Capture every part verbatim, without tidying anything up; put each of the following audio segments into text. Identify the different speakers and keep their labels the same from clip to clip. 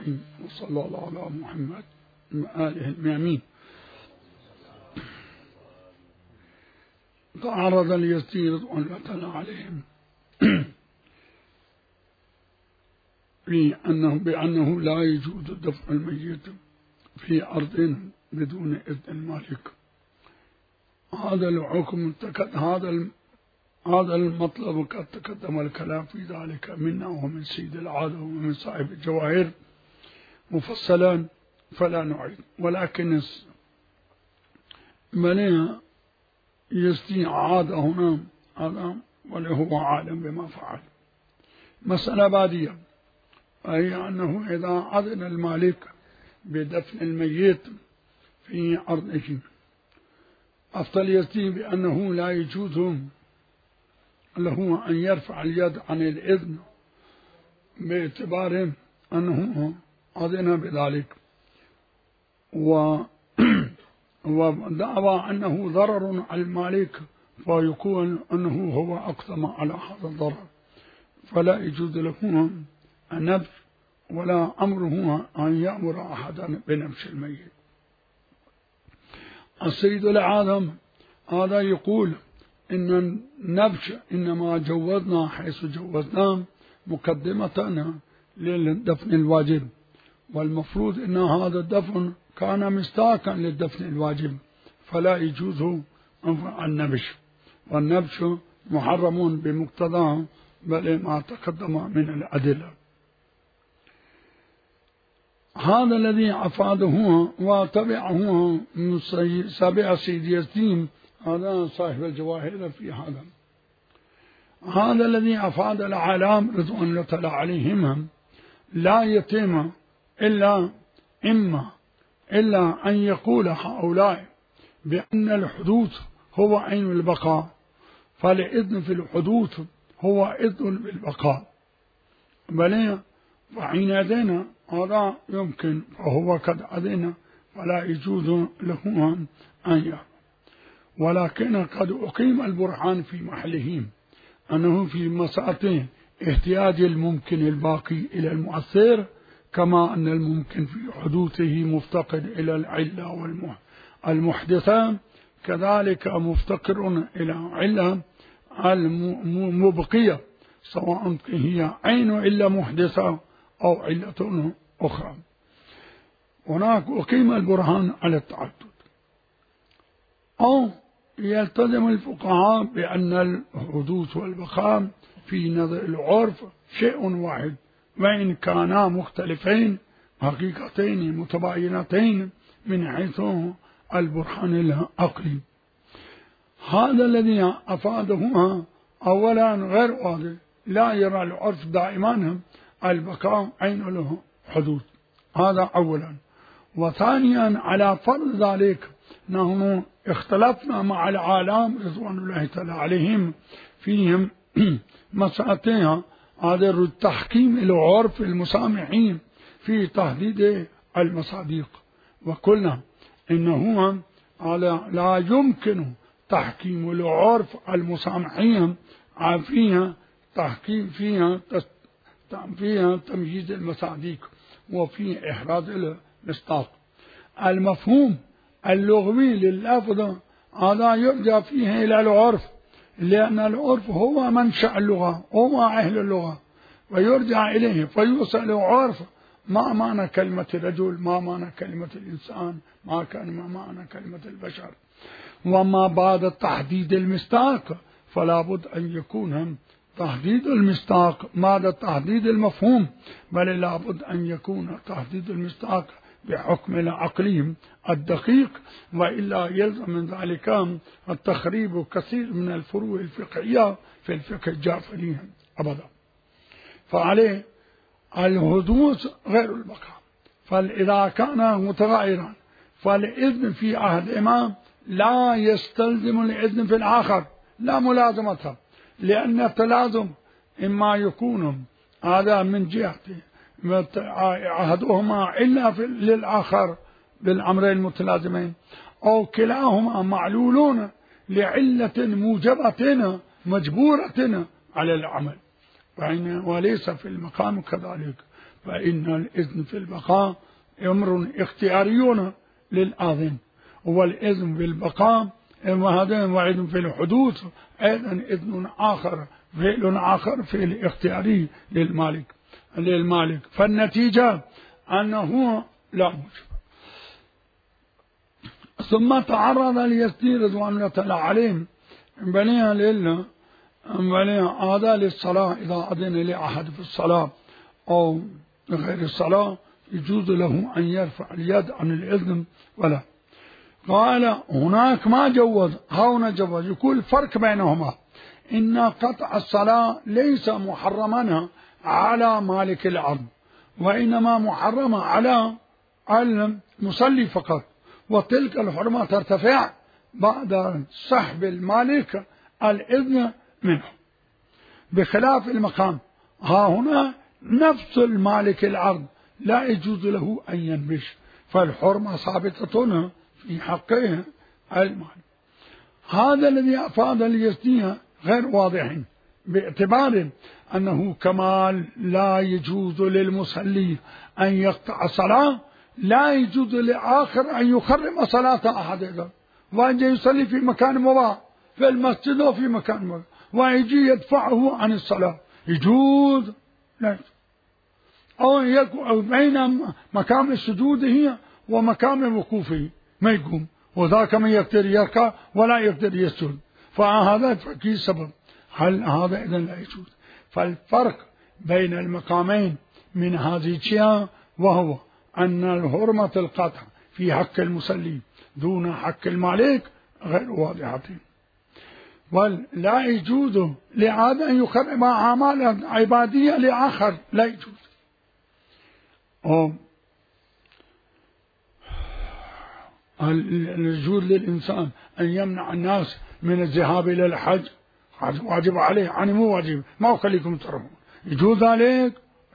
Speaker 1: أجمعين، وصلى الله على محمد وآله الميامين. تعرض اليزيد رضوان الله تعالى عليهم في أنه بأنه لا يجوز دفع الميت في أرض بدون إذن المالك. هذا الحكم هذا هذا المطلب قد تقدم الكلام في ذلك منا ومن سيد العادة ومن صاحب الجواهر مفصلا فلا نعيد، ولكن من يستطيع عادة هنا هذا وله عالم بما فعل. مسألة بادية، أي أنه إذا أذن المالك بدفن الميت في أرضه أفضل يستطيع بأنه لا يجوز له أن يرفع اليد عن الإذن باعتبار أنه أذن بذلك، ودعوى أنه ضرر على المالك فيكون أنه هو أقدم على هذا الضرر، فلا يجوز له النبش ولا أمره أن يأمر أحدا بنبش الميت. السيد العالم هذا يقول إن النبش إنما جوزنا حيث جوزنا مقدمة للدفن الواجب، والمفروض أن هذا الدفن كان مستاكا للدفن الواجب، فلا يجوز النبش، والنبش محرم بمقتضاه بل ما تقدم من الأدلة. هذا الذي أفاده وتبعه سابع سيد يزيد هذا صاحب الجواهر في هذا. هذا الذي أفاد العالم رضوان الله تعالى عليهم لا يتم إلا إما إلا أن يقول هؤلاء بأن الحدوث هو عين البقاء، فالإذن في الحدوث هو إذن بالبقاء، بل وحين أذن هذا يمكن فهو قد أذن فلا يجوز له أن يعمل. ولكن قد أقيم البرهان في محلهم أنه في مسألة احتياج الممكن الباقي إلى المؤثر، كما أن الممكن في حدوثه مفتقر إلى العلة والمحدثة، كذلك مفتقر إلى علة المبقية سواء هي عين علة محدثة أو علة أخرى. هناك أقيم البرهان على التعدد، أو يلتزم الفقهاء بأن الحدوث والبقاء في نظر العرف شيء واحد، وإن كانا مختلفين حقيقتين متباينتين من حيث البرهان العقلي. هذا الذي أفاده أولا غير واضح، لا يرى العرف دائما البقاء عين له حدوث، هذا أولا. وثانيا على فرض ذلك نحن اختلفنا مع العالم رضوان الله تعالى عليهم فيهم مسألتها هذا التحكيم العرف المسامحين في تحديد المصادق، وقلنا إنه لا يمكن تحكيم العرف المسامحين فيها تحكيم فيها فيها تمييز المصادق وفي إحراز المصداق. المفهوم اللغوي لللفظ هذا يرجع فيه إلى العرف، لأن العرف هو منشأ اللغة، هو أهل اللغة، ويرجع إليه فيوصل عرف ما معنى كلمة رجل، ما معنى كلمة الإنسان، ما كان ما معنى كلمة البشر. وما بعد تحديد المصداق فلا بد أن يكون تحديد المصداق بعد تحديد المفهوم، بل لا بد أن يكون تحديد المصداق بحكم العقلي الدقيق، وإلا يلزم من ذلك التخريب كثير من الفروع الفقهية في الفقه الجعفري أبدا. فعليه الحدوث غير البقاء، فإذا كان متغيرا فالإذن في أحدهما لا يستلزم الإذن في الآخر، لا ملازمة، لأن التلازم إما يكون هذا من جهة أحدهما إلا للآخر بالأمرين المتلازمين، أو كلاهما معلولون لعلة موجبة مجبورة على العمل، وليس في المقام كذلك، فإن الإذن في البقاء أمر اختياري للآذن، والإذن في البقاء وهذا وإذن في الحدوث أيضا إذن آخر، فعل آخر فعل اختياري للمالك للمالك فالنتيجة أنه لا موجب. ثم تعرض ليزدي رضوان الله تعالى عليهم بنيها لله بنيها هذا للصلاة، إذا أذن لأحد في الصلاة أو غير الصلاة يجوز له أن يرفع اليد عن الإذن ولا. قال هناك ما جوز، هنا جوز. يقول الفرق بينهما إن قطع الصلاة ليس محرما على مالك الأرض، وإنما محرمة على المصلي فقط، وتلك الحرمة ترتفع بعد سحب المالك الإذن منه، بخلاف المقام. ها هنا نفس المالك الأرض لا يجوز له أن ينبش، فالحرمة ثابتة في حقه المال. هذا الذي أفاد اليزدية غير واضح، باعتبار أنه كما لا يجوز للمصلي أن يقطع الصلاة لا يجوز لآخر أن يخرم صلاة أحد، وأن يصلي في مكان مباح في المسجد أو في مكان مباح ويجي يدفعه عن الصلاة، يجوز لا يجوز. أو يكون بين مكان السجود هي ومكان وقوفه ما يقوم، وذاك من يقدر يركع ولا يقدر يسجد، فهذا في سبب. هل هذا إذن لا يجوز؟ فالفرق بين المقامين من هذه الأشياء وهو أن الحرمة القطع في حق المصلي دون حق المالك غير واضحة، ولا يجوز لعاد أن يخرم أعمال عبادية لآخر، لا يجوز. يجوز للإنسان أن يمنع الناس من الذهاب إلى الحج، واجب عليه يعني مو واجب، ما أخليكم تروحون، يجوز ذلك؟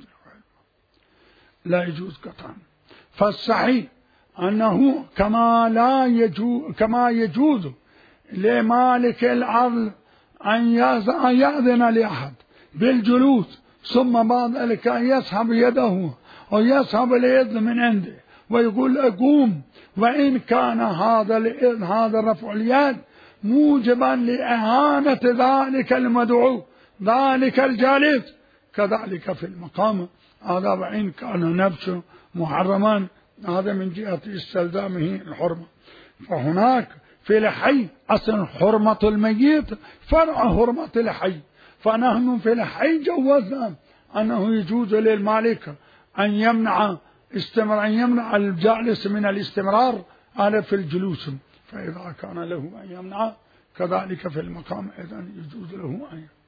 Speaker 1: لا يجوز قطعا. فالصحيح أنه كما لا يجوز كما يجوز لمالك الأرض أن يأذن لأحد بالجلوس ثم بعد ذلك يسحب يده ويسحب اليد من عنده ويقول أقوم، وإن كان هذا الإذن هذا رفع اليد موجبا لإهانة ذلك المدعو ذلك الجالس، كذلك في المقام هذا، وإن كان نفسه محرما هذا من جهة استلزامه الحرمة. فهناك في الحي أصل حرمة الميت فرع حرمة الحي، فنحن في الحي جوزنا أنه يجوز للمالك أن يمنع استمر أن يمنع الجالس من الاستمرار على في الجلوس، فإذا كان له أن يمنع كذلك في المقام أيضا يجوز له أن يمنع.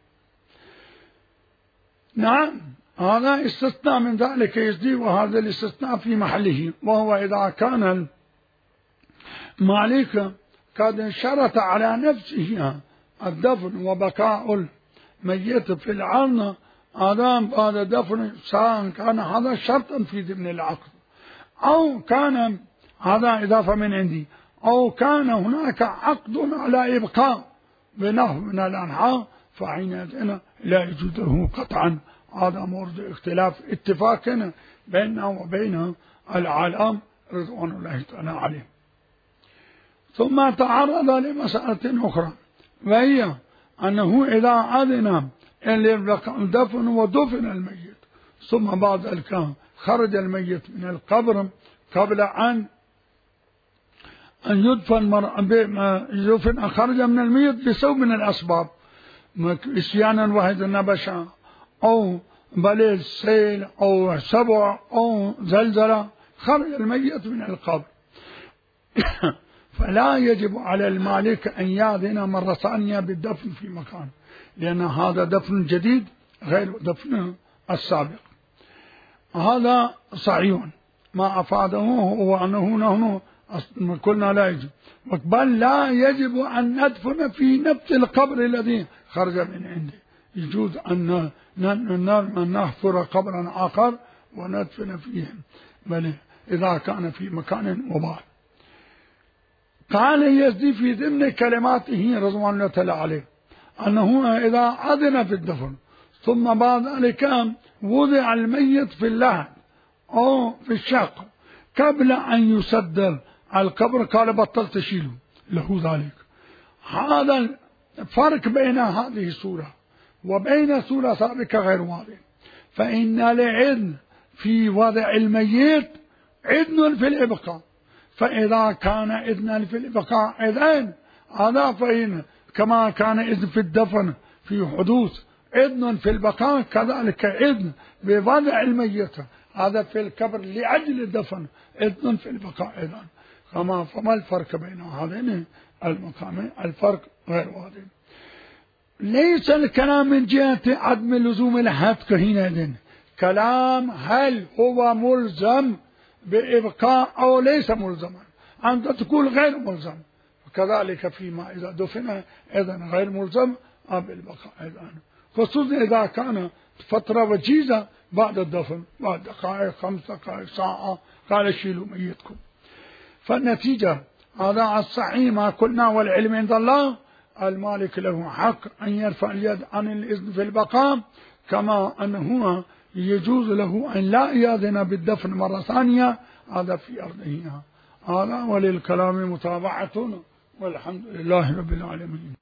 Speaker 1: نعم هذا استثناء من ذلك يزدي، وهذا الاستثناء في محله، وهو إذا كان المالك قد شرط على نفسه الدفن وبقاء الميت في العرض آدم بعد دفن، سواء كان هذا شرطا في ضمن العقد أو كان هذا إضافة من عندي، أو كان هناك عقد على إبقاء بنحو من الأنحاء، فحينئذ لا يجوز له قطعا. هذا مورد اختلاف اتفاق بيننا وبين العالم رضوان الله تعالى عليهم. ثم تعرض لمسألة أخرى، وهي أنه إذا أذن دفن ودفن الميت ثم بعد ذلك خرج الميت من القبر قبل أن أن يدفن يدفن خرج من الميت بسبب من الأسباب، إسيانا واحد نبشا أو بليل سيل أو سبع أو زلزلة، خرج الميت من القبر فلا يجب على المالك أن يأذن مرة ثانية بالدفن في مكان، لأن هذا دفن جديد غير دفن السابق. هذا صحيح، ما أفاده هو أنه نحن قلنا لا يجب، بل لا يجب أن ندفن في نفس القبر الذي خرج من عنده، يجوز أن نحفر قبرا آخر وندفن فيه، بل إذا كان في مكان مباح. قال يزدي في ضمن كلماته رضوان الله تعالى عليه أنه إذا أذن في الدفن ثم بعد ذلك وضع الميت في اللحد أو في الشق قبل أن يسدر القبر، قال بطل تشيله له ذلك. هذا الفرق بين هذه السورة وبين سورة سابقة غير واضح. فإن الإذن في وضع الميت إذن في الإبقاء، فإذا كان إذنا في الإبقاء إذن هذا، فإن كما كان إذن في الدفن في حدوث إذن في البقاء، كذلك إذن بوضع الميت هذا في القبر لأجل الدفن إذن في البقاء إذن. كما فما الفرق بين هذين المقامين؟ الفرق غير واضح. ليس الكلام من جهة عدم لزوم الحتك حينئذ، كلام هل هو ملزم بإبقاء أو ليس ملزما، أنت تقول غير ملزم، وكذلك فيما إذا دفن إذن غير ملزم بالبقاء إذن، خصوصا إذا كان فترة وجيزة بعد الدفن، بعد دقائق خمس دقائق ساعة قال شيلوا ميتكم. فالنتيجة هذا الصحيح ما قلنا، والعلم عند الله، المالك له حق أن يرفع اليد عن الإذن في البقاء، كما أنه يجوز له أن لا يأذن بالدفن مرة ثانية، هذا في أرضه هذا. وللكلام متابعة، والحمد لله رب العالمين.